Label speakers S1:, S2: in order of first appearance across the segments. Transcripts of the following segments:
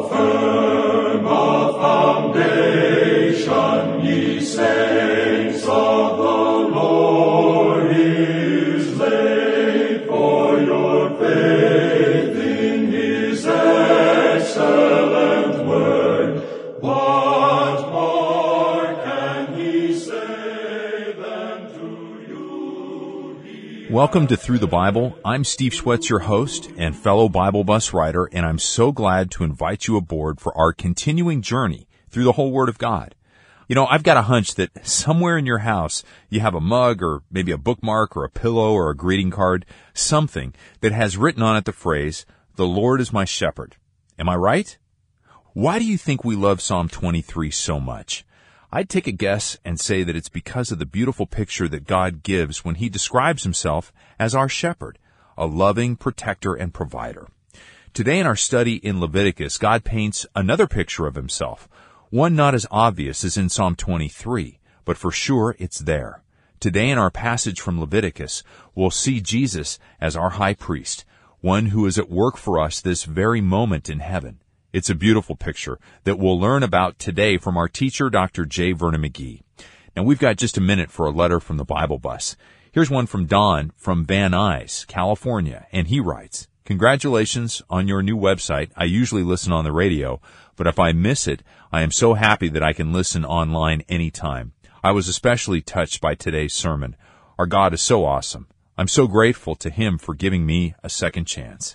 S1: firm a foundation, ye saints of the Lord, is laid, for your faith in his excellent word. What more can he say than to you?
S2: Welcome to Through the Bible. I'm Steve Schwetz, your host and fellow Bible bus rider, and I'm so glad to invite you aboard for our continuing journey through the whole Word of God. You know, I've got a hunch that somewhere in your house you have a mug or maybe a bookmark or a pillow or a greeting card, something that has written on it the phrase, "The Lord is my shepherd." Am I right? Why do you think we love Psalm 23 so much? I'd take a guess and say that it's because of the beautiful picture that God gives when he describes himself as our shepherd, a loving protector and provider. Today in our study in Leviticus, God paints another picture of himself, one not as obvious as in Psalm 23, but for sure it's there. Today in our passage from Leviticus, we'll see Jesus as our high priest, one who is at work for us this very moment in heaven. It's a beautiful picture that we'll learn about today from our teacher, Dr. J. Vernon McGee. Now, we've got just a minute for a letter from the Bible Bus. Here's one from Don from Van Nuys, California, and he writes, "Congratulations on your new website. I usually listen on the radio, but if I miss it, I am so happy that I can listen online anytime. I was especially touched by today's sermon. Our God is so awesome. I'm so grateful to him for giving me a second chance."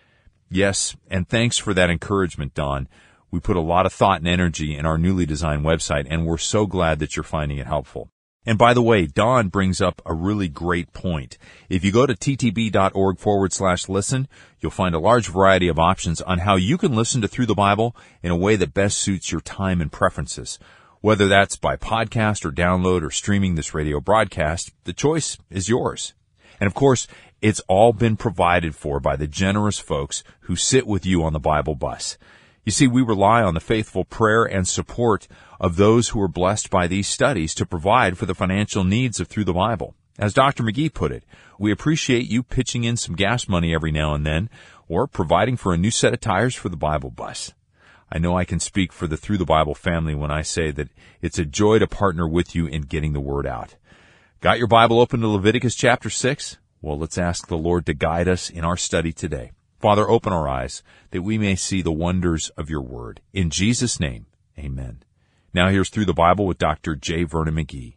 S2: Yes, and thanks for that encouragement, Don. We put a lot of thought and energy in our newly designed website, and we're so glad that you're finding it helpful. And by the way, Don brings up a really great point. If you go to ttb.org/listen, you'll find a large variety of options on how you can listen to Through the Bible in a way that best suits your time and preferences. Whether that's by podcast or download or streaming this radio broadcast, the choice is yours. And of course, it's all been provided for by the generous folks who sit with you on the Bible Bus. You see, we rely on the faithful prayer and support of those who are blessed by these studies to provide for the financial needs of Through the Bible. As Dr. McGee put it, we appreciate you pitching in some gas money every now and then, or providing for a new set of tires for the Bible Bus. I know I can speak for the Through the Bible family when I say that it's a joy to partner with you in getting the word out. Got your Bible open to Leviticus chapter 6? Well, let's ask the Lord to guide us in our study today. Father, open our eyes that we may see the wonders of your word. In Jesus' name, amen. Now here's Through the Bible with Dr. J. Vernon McGee.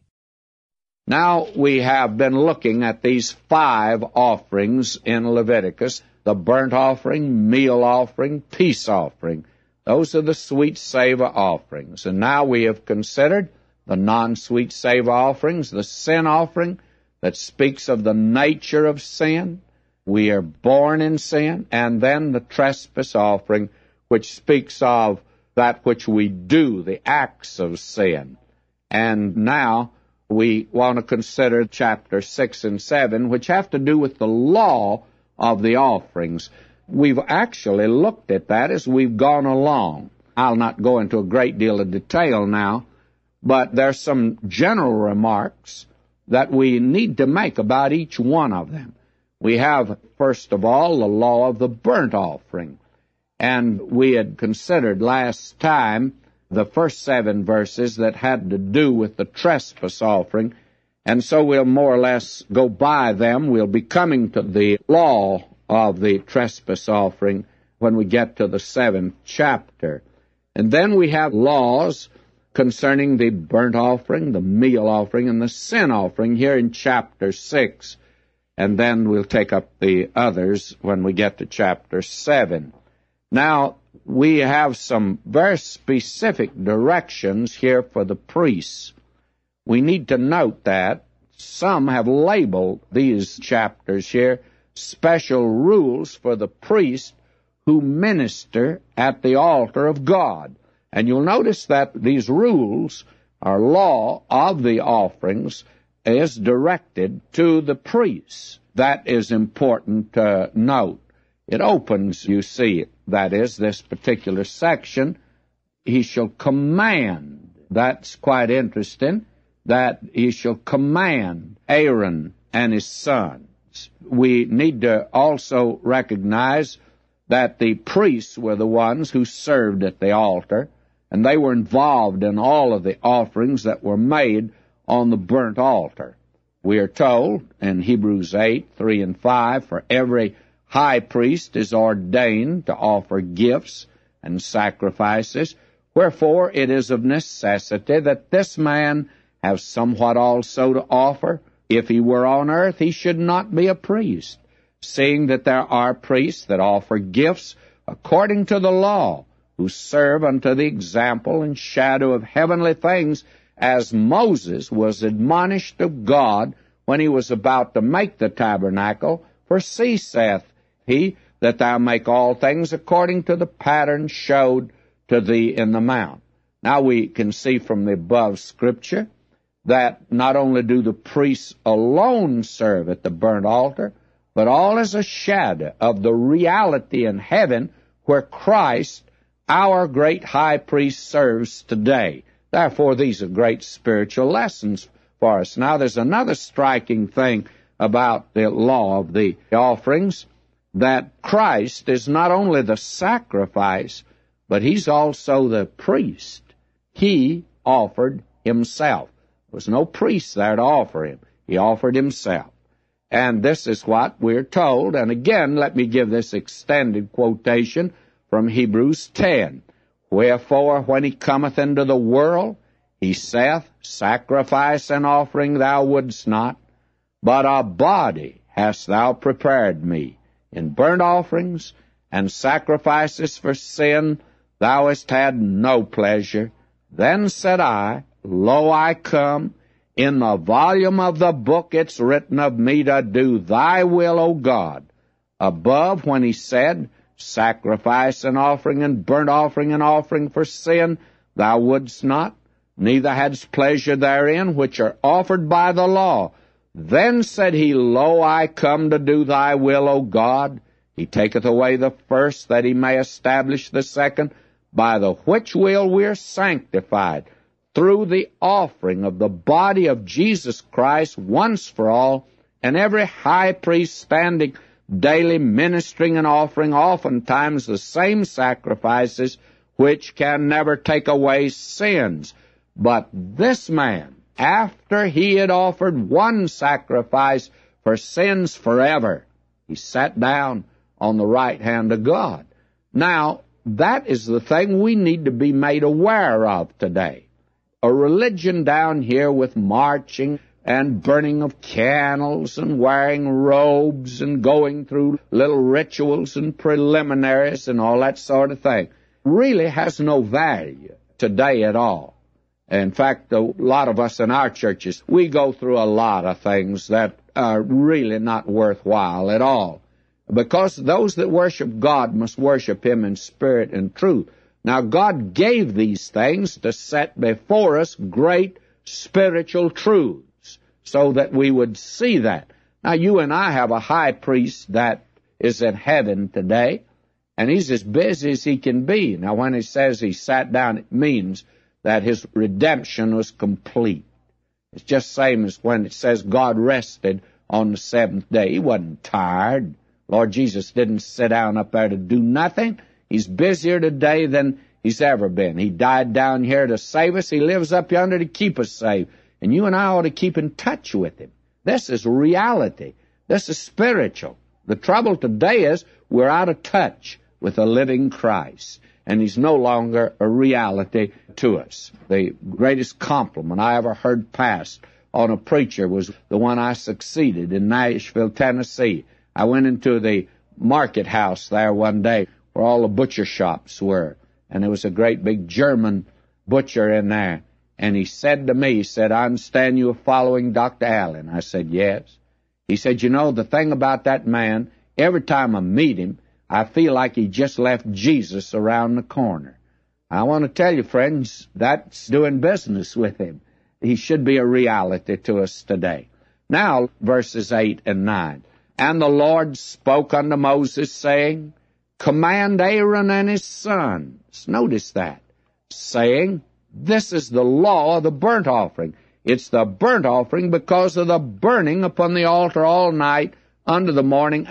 S3: Now we have been looking at these 5 offerings in Leviticus, the burnt offering, meal offering, peace offering. Those are the sweet savor offerings. And now we have considered the non-sweet savor offerings, the sin offering that speaks of the nature of sin. We are born in sin. And then the trespass offering, which speaks of that which we do, the acts of sin. And now we want to consider chapter 6 and 7, which have to do with the law of the offerings. We've actually looked at that as we've gone along. I'll not go into a great deal of detail now, but there's some general remarks that we need to make about each one of them. We have, first of all, the law of the burnt offering. And we had considered last time the first 7 verses that had to do with the trespass offering, and so we'll more or less go by them. We'll be coming to the law of the trespass offering when we get to the 7th chapter. And then we have laws concerning the burnt offering, the meal offering, and the sin offering here in chapter 6. And then we'll take up the others when we get to chapter 7. Now, we have some very specific directions here for the priests. We need to note that some have labeled these chapters here special rules for the priest who minister at the altar of God. And you'll notice that these rules, or law of the offerings, is directed to the priests. That is important to note. It opens, you see, that is, this particular section, he shall command. That's quite interesting, that he shall command Aaron and his sons. We need to also recognize that the priests were the ones who served at the altar, and they were involved in all of the offerings that were made on the burnt altar. We are told in Hebrews 8:3 and 5, for every high priest is ordained to offer gifts and sacrifices, wherefore it is of necessity that this man have somewhat also to offer. If he were on earth, he should not be a priest, seeing that there are priests that offer gifts according to the law, who serve unto the example and shadow of heavenly things, as Moses was admonished of God when he was about to make the tabernacle. For see, saith he, that thou make all things according to the pattern showed to thee in the mount. Now we can see from the above scripture that not only do the priests alone serve at the burnt altar, but all is a shadow of the reality in heaven where Christ, our great high priest, serves today. Therefore, these are great spiritual lessons for us. Now, there's another striking thing about the law of the offerings, that Christ is not only the sacrifice, but he's also the priest. He offered himself. There was no priest there to offer him. He offered himself. And this is what we're told. And again, let me give this extended quotation from Hebrews 10. Wherefore, when he cometh into the world, he saith, Sacrifice and offering thou wouldst not, but a body hast thou prepared me. In burnt offerings and sacrifices for sin thou hast had no pleasure. Then said I, Lo, I come. In the volume of the book it's written of me to do thy will, O God. Above, when he said, Sacrifice and offering and burnt offering and offering for sin thou wouldst not, neither hadst pleasure therein, which are offered by the law. Then said he, Lo, I come to do thy will, O God. He taketh away the first, that he may establish the second, by the which will we are sanctified, through the offering of the body of Jesus Christ once for all, and every high priest standing daily ministering and offering oftentimes the same sacrifices, which can never take away sins. But this man, after he had offered one sacrifice for sins forever, he sat down on the right hand of God. Now, that is the thing we need to be made aware of today. A religion down here with marching and burning of candles and wearing robes and going through little rituals and preliminaries and all that sort of thing really has no value today at all. In fact, a lot of us in our churches, we go through a lot of things that are really not worthwhile at all, because those that worship God must worship him in spirit and truth. Now, God gave these things to set before us great spiritual truths so that we would see that. Now, you and I have a high priest that is in heaven today, and he's as busy as he can be. Now, when he says he sat down, it means that his redemption was complete. It's just the same as when it says God rested on the seventh day. He wasn't tired. Lord Jesus didn't sit down up there to do nothing. He's busier today than he's ever been. He died down here to save us. He lives up yonder to keep us safe. And you and I ought to keep in touch with him. This is reality. This is spiritual. The trouble today is we're out of touch with the living Christ, and he's no longer a reality to us. The greatest compliment I ever heard passed on a preacher was the one I succeeded in Nashville, Tennessee. I went into the market house there one day where all the butcher shops were, and there was a great big German butcher in there. And he said to me, he said, I understand you are following Dr. Allen. I said, yes. He said, you know, the thing about that man, every time I meet him, I feel like he just left Jesus around the corner. I want to tell you, friends, that's doing business with him. He should be a reality to us today. Now, verses 8 and 9. And the Lord spoke unto Moses, saying, Command Aaron and his sons. Notice that. Saying, this is the law of the burnt offering. It's the burnt offering because of the burning upon the altar all night unto the morning, and the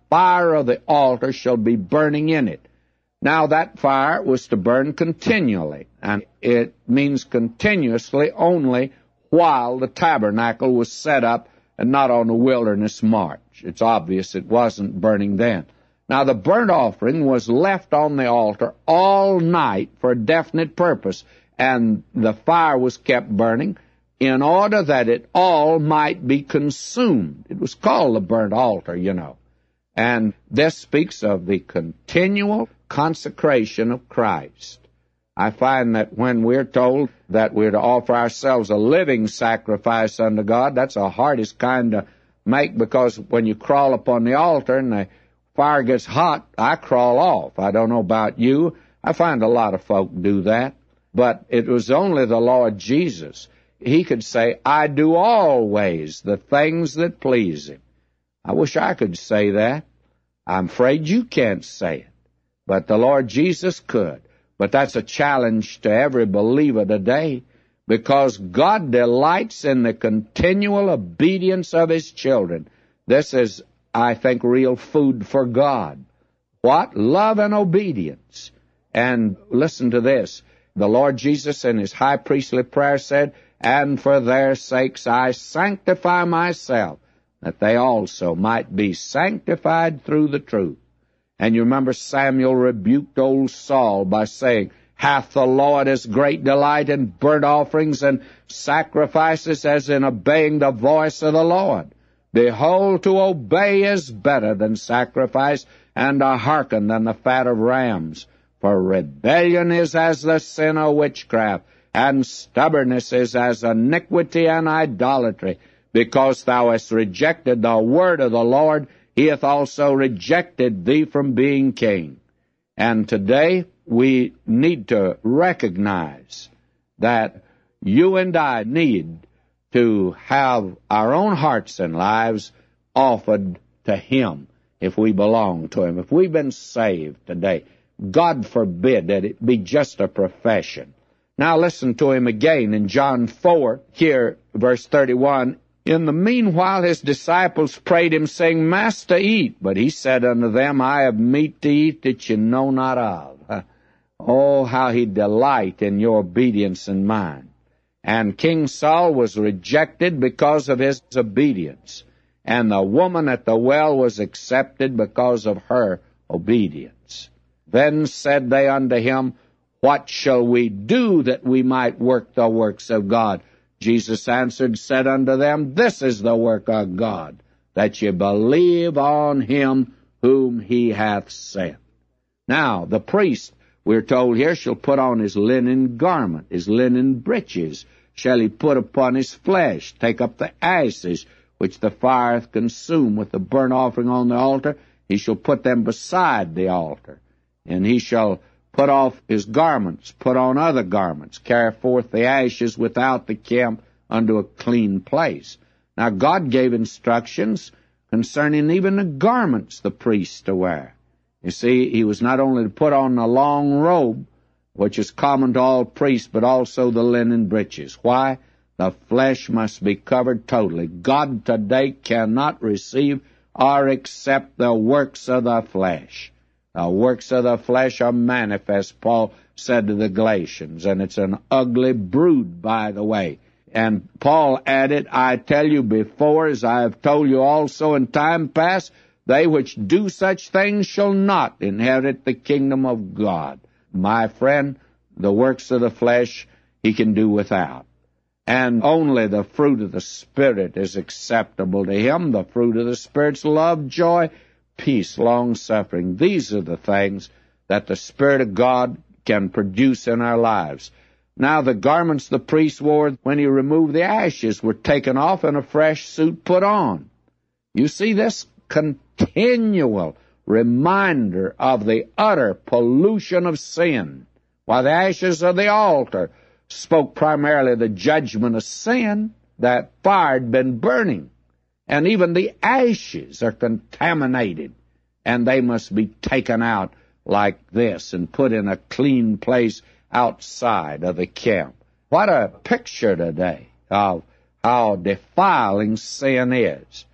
S3: fire of the altar shall be burning in it. Now that fire was to burn continually, and it means continuously only while the tabernacle was set up and not on the wilderness march. It's obvious it wasn't burning then. Now the burnt offering was left on the altar all night for a definite purpose, and the fire was kept burning in order that it all might be consumed. It was called the burnt altar, you know. And this speaks of the continual consecration of Christ. I find that when we're told that we're to offer ourselves a living sacrifice unto God, that's the hardest kind to make, because when you crawl upon the altar and the fire gets hot, I crawl off. I don't know about you. I find a lot of folk do that. But it was only the Lord Jesus. He could say, I do always the things that please Him. I wish I could say that. I'm afraid you can't say it. But the Lord Jesus could. But that's a challenge to every believer today, because God delights in the continual obedience of His children. This is, I think, real food for God. What? Love and obedience. And listen to this. The Lord Jesus in His high priestly prayer said, and for their sakes I sanctify myself, that they also might be sanctified through the truth. And you remember Samuel rebuked old Saul by saying, hath the Lord as great delight in burnt offerings and sacrifices as in obeying the voice of the Lord? Behold, to obey is better than sacrifice, and to hearken than the fat of rams. For rebellion is as the sin of witchcraft, and stubbornness is as iniquity and idolatry. Because thou hast rejected the word of the Lord, He hath also rejected thee from being king. And today we need to recognize that you and I need to have our own hearts and lives offered to Him if we belong to Him. If we've been saved today, God forbid that it be just a profession. Now listen to Him again in John 4, here, verse 31. In the meanwhile His disciples prayed Him, saying, Master, eat. But He said unto them, I have meat to eat that you know not of. Oh, how He delight in your obedience and mine. And King Saul was rejected because of his obedience, and the woman at the well was accepted because of her obedience. Then said they unto Him, What shall we do that we might work the works of God? Jesus answered, said unto them, This is the work of God, that ye believe on Him whom He hath sent. Now, the priest, we're told here, shall put on his linen garment, his linen breeches, shall he put upon his flesh, take up the ashes which the fire hath consumed with the burnt offering on the altar, he shall put them beside the altar. And he shall put off his garments, put on other garments, carry forth the ashes without the camp unto a clean place. Now God gave instructions concerning even the garments the priests to wear. You see, he was not only to put on a long robe, which is common to all priests, but also the linen breeches. Why? The flesh must be covered totally. God today cannot receive or accept the works of the flesh. The works of the flesh are manifest, Paul said to the Galatians, and it's an ugly brood, by the way. And Paul added, I tell you before, as I have told you also in time past, they which do such things shall not inherit the kingdom of God. My friend, the works of the flesh he can do without. And only the fruit of the Spirit is acceptable to him. The fruit of the Spirit's love, joy, peace, long-suffering. These are the things that the Spirit of God can produce in our lives. Now the garments the priest wore when he removed the ashes were taken off and a fresh suit put on. You see this continual reminder of the utter pollution of sin. While the ashes of the altar spoke primarily the judgment of sin, that fire had been burning. And even the ashes are contaminated, and they must be taken out like this and put in a clean place outside of the camp. What a picture today of how defiling sin is.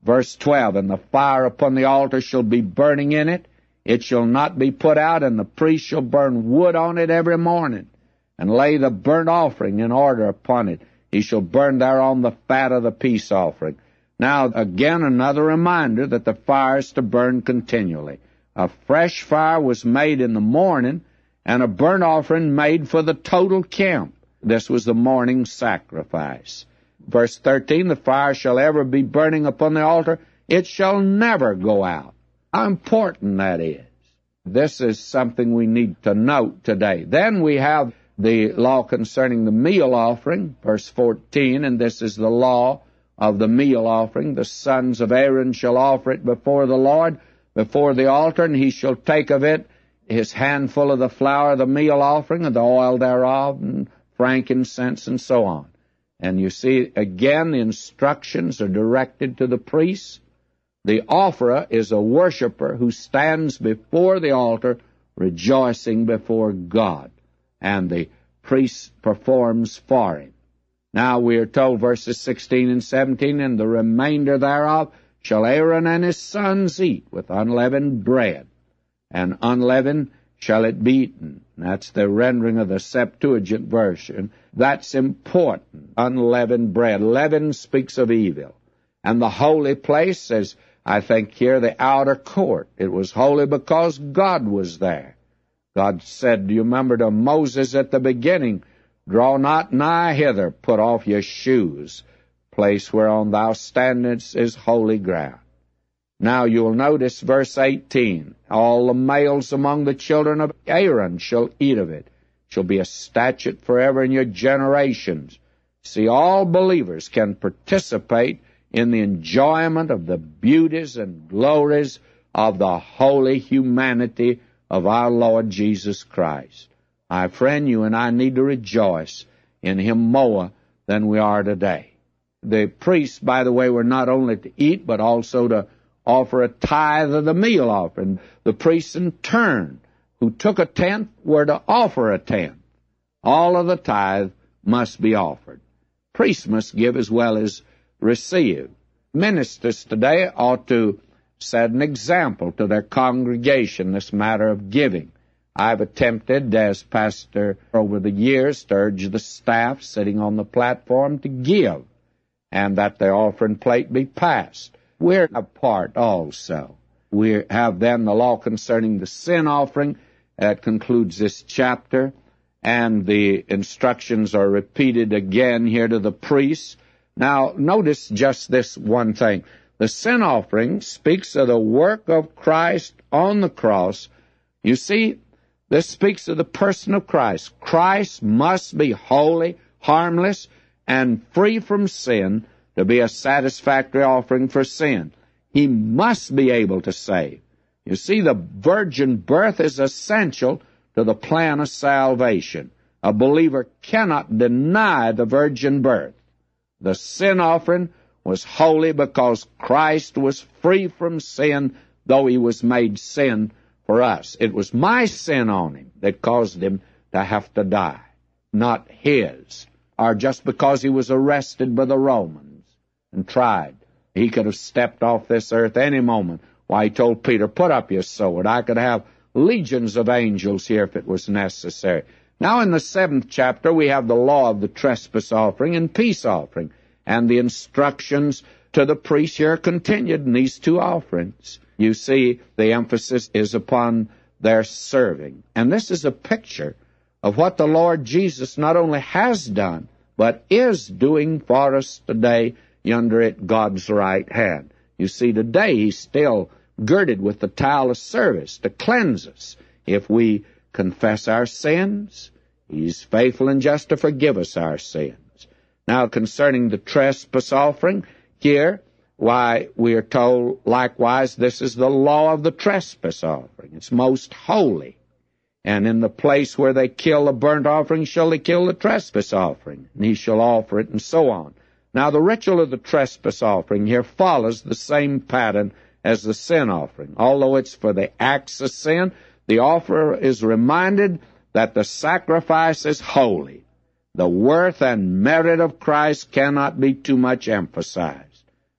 S3: Verse 12, and the fire upon the altar shall be burning in it. It shall not be put out, and the priest shall burn wood on it every morning, and lay the burnt offering in order upon it. He shall burn thereon the fat of the peace offering. Now, again, another reminder that the fire is to burn continually. A fresh fire was made in the morning, and a burnt offering made for the total camp. This was the morning sacrifice. Verse 13, the fire shall ever be burning upon the altar. It shall never go out. How important that is. This is something we need to note today. Then we have the law concerning the meal offering, verse 14, and this is the law of the meal offering. The sons of Aaron shall offer it before the Lord, before the altar, and he shall take of it his handful of the flour of the meal offering, and the oil thereof, and frankincense, and so on. And you see, again, the instructions are directed to the priests. The offerer is a worshiper who stands before the altar rejoicing before God, and the priest performs for him. Now we are told, verses 16 and 17, and the remainder thereof shall Aaron and his sons eat with unleavened bread, and unleavened shall it be eaten. That's the rendering of the Septuagint version. That's important. Unleavened bread. Leaven speaks of evil. And the holy place says, I think here, the outer court. It was holy because God was there. God said, do you remember to Moses at the beginning, draw not nigh hither, put off your shoes. Place whereon thou standest is holy ground. Now you'll notice verse 18, all the males among the children of Aaron shall eat of it. Shall be a statute forever in your generations. See, all believers can participate in the enjoyment of the beauties and glories of the holy humanity of our Lord Jesus Christ. My friend, you and I need to rejoice in him more than we are today. The priests, by the way, were not only to eat, but also to offer a tithe of the meal offering. The priests in turn, who took a tenth, were to offer a tenth. All of the tithe must be offered. Priests must give as well as receive. Ministers today ought to set an example to their congregation, this matter of giving. I've attempted, as pastor over the years, to urge the staff sitting on the platform to give, and that the offering plate be passed. We're a part also. We have then the law concerning the sin offering. That concludes this chapter, and the instructions are repeated again here to the priests. Now, notice just this one thing. The sin offering speaks of the work of Christ on the cross. You see, this speaks of the person of Christ. Christ must be holy, harmless, and free from sin to be a satisfactory offering for sin. He must be able to save. You see, the virgin birth is essential to the plan of salvation. A believer cannot deny the virgin birth. The sin offering was holy because Christ was free from sin, though he was made sin for us. It was my sin on him that caused him to have to die, not his. Or just because he was arrested by the Romans and tried. He could have stepped off this earth any moment. Why, he told Peter, put up your sword. I could have legions of angels here if it was necessary. Now in the 7th chapter, we have the law of the trespass offering and peace offering, and the instructions to the priests here are continued in these two offerings. You see, the emphasis is upon their serving. And this is a picture of what the Lord Jesus not only has done, but is doing for us today yonder at God's right hand. You see, today he's still girded with the towel of service to cleanse us. If we confess our sins, he's faithful and just to forgive us our sins. Now, concerning the trespass offering, here, why, we are told likewise this is the law of the trespass offering. It's most holy. And in the place where they kill the burnt offering shall they kill the trespass offering, and he shall offer it, and so on. Now, the ritual of the trespass offering here follows the same pattern as the sin offering. Although it's for the acts of sin, the offerer is reminded that the sacrifice is holy. The worth and merit of Christ cannot be too much emphasized.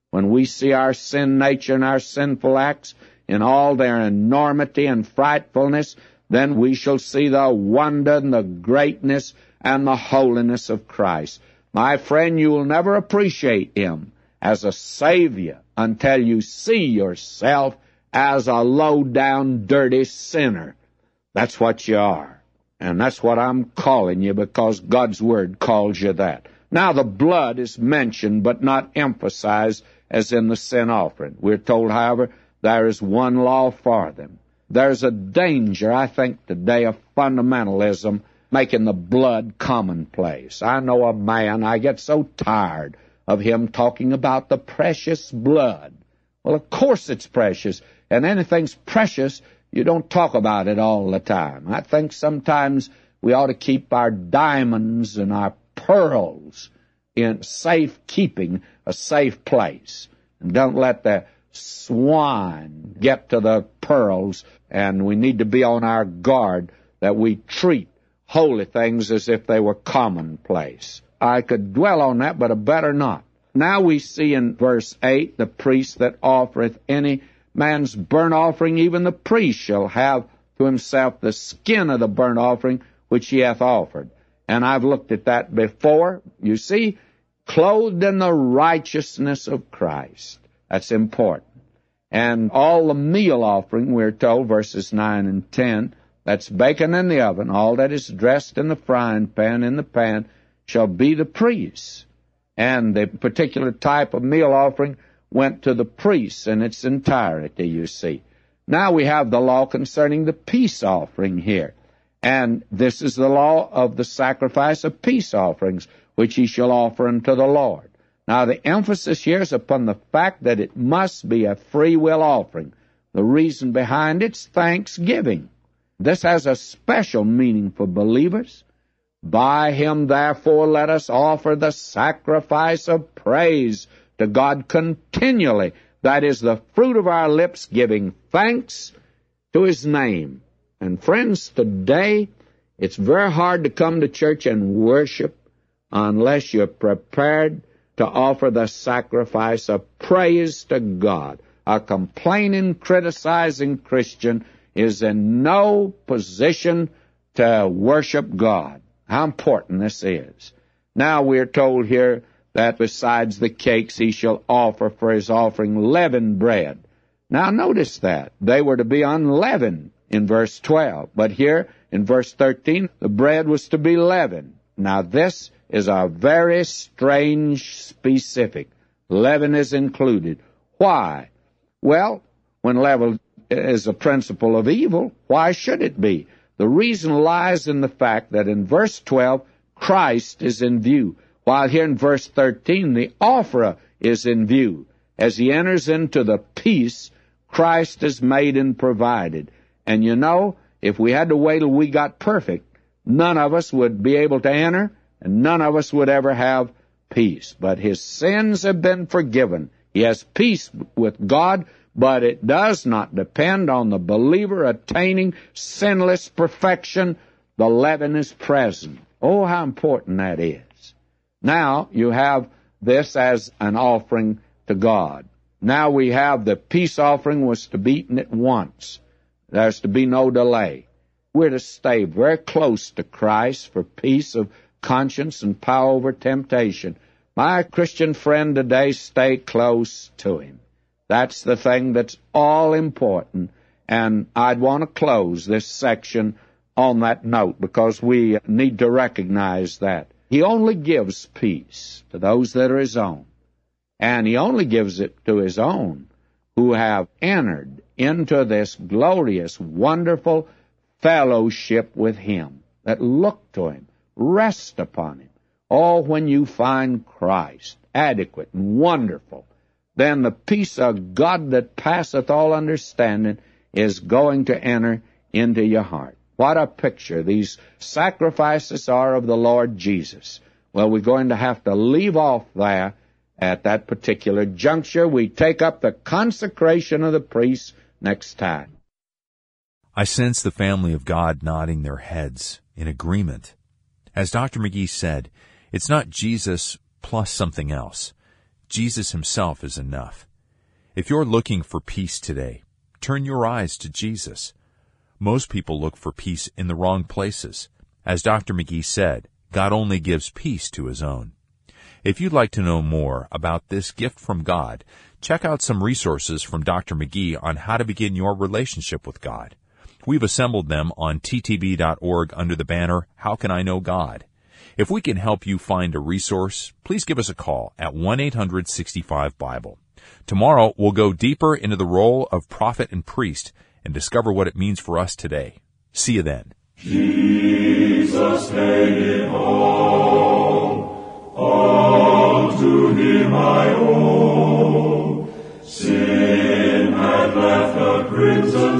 S3: When we see our sin nature and our sinful acts in all their enormity and frightfulness, then we shall see the wonder and the greatness and the holiness of Christ. My friend, you will never appreciate Him as a Savior until you see yourself as a low-down, dirty sinner. That's what you are. And that's what I'm calling you, because God's Word calls you that. Now, the blood is mentioned but not emphasized as in the sin offering. We're told, however, there is one law for them. There's a danger, I think, today of fundamentalism making the blood commonplace. I know a man, I get so tired of him talking about the precious blood. Well, of course it's precious, and anything's precious, you don't talk about it all the time. I think sometimes we ought to keep our diamonds and our pearls in safe keeping, a safe place. And don't let the swine get to the pearls, and we need to be on our guard that we treat holy things as if they were commonplace. I could dwell on that, but I better not. Now we see in verse 8, the priest that offereth any man's burnt offering, even the priest shall have to himself the skin of the burnt offering which he hath offered. And I've looked at that before. You see, clothed in the righteousness of Christ. That's important. And all the meal offering, we're told, verses 9 and 10, that's baken in the oven, all that is dressed in the frying pan, in the pan, shall be the priest. And the particular type of meal offering went to the priest in its entirety, you see. Now we have the law concerning the peace offering here. And this is the law of the sacrifice of peace offerings, which he shall offer unto the Lord. Now the emphasis here is upon the fact that it must be a free will offering. The reason behind it's thanksgiving. This has a special meaning for believers. By him, therefore, let us offer the sacrifice of praise to God continually. That is the fruit of our lips, giving thanks to his name. And friends, today, it's very hard to come to church and worship unless you're prepared to offer the sacrifice of praise to God. A complaining, criticizing Christian is in no position to worship God. How important this is. Now we're told here that besides the cakes he shall offer for his offering leavened bread. Now notice that. They were to be unleavened in verse 12. But here in verse 13, the bread was to be leavened. Now this is a very strange specific. Leaven is included. Why? Well, when leaven is a principle of evil, why should it be? The reason lies in the fact that in verse 12, Christ is in view, while here in verse 13, the offerer is in view. As he enters into the peace, Christ is made and provided. And you know, if we had to wait till we got perfect, none of us would be able to enter, and none of us would ever have peace. But his sins have been forgiven. He has peace with God, but it does not depend on the believer attaining sinless perfection. The leaven is present. Oh, how important that is. Now you have this as an offering to God. Now we have the peace offering was to be eaten at once. There's to be no delay. We're to stay very close to Christ for peace of conscience and power over temptation. My Christian friend today, stay close to him. That's the thing that's all important. And I'd want to close this section on that note because we need to recognize that. He only gives peace to those that are his own. And he only gives it to his own who have entered into this glorious, wonderful fellowship with him, that look to him, rest upon him. Oh, when you find Christ adequate and wonderful, then the peace of God that passeth all understanding is going to enter into your heart. What a picture these sacrifices are of the Lord Jesus. Well, we're going to have to leave off there at that particular juncture. We take up the consecration of the priest next time.
S2: I sense the family of God nodding their heads in agreement. As Dr. McGee said, it's not Jesus plus something else. Jesus himself is enough. If you're looking for peace today, turn your eyes to Jesus. Most people look for peace in the wrong places. As Dr. McGee said, God only gives peace to his own. If you'd like to know more about this gift from God, check out some resources from Dr. McGee on how to begin your relationship with God. We've assembled them on ttb.org under the banner, How Can I Know God? If we can help you find a resource, please give us a call at 1-800-65-BIBLE. Tomorrow, we'll go deeper into the role of prophet and priest and discover what it means for us today. See you then.
S1: Jesus paid it all to him I owe. Sin had left a crimson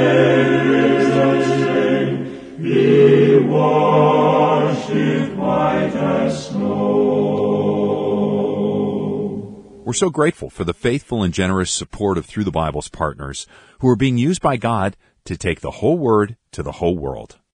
S1: stain, he washed it white as snow.
S2: We're so grateful for the faithful and generous support of Through the Bible's partners who are being used by God to take the whole Word to the whole world.